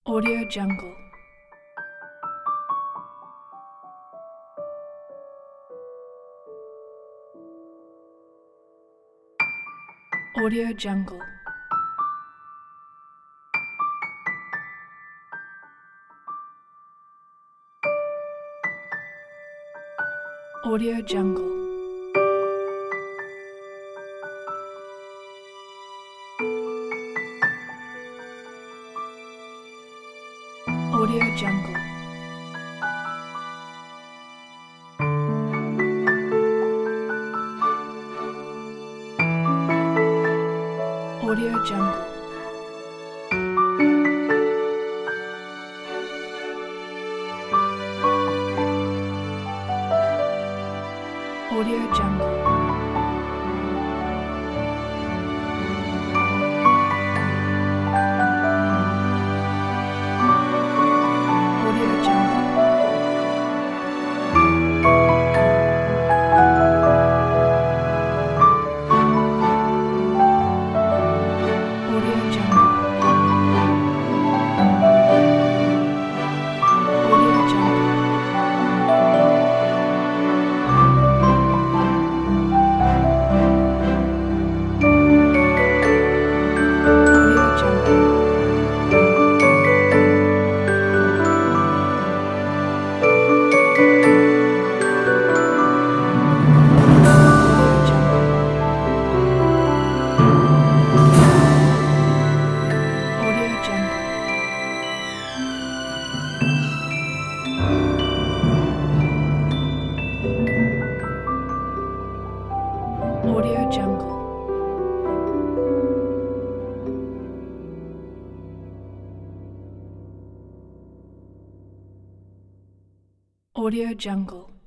Audio Jungle. Audio Jungle. Audio Jungle. Audio Jungle. Audio Jungle. Audio Jungle. Audio Jungle. Audio Jungle. Audio Jungle. Audio Jungle. Audio Jungle. Audio Jungle.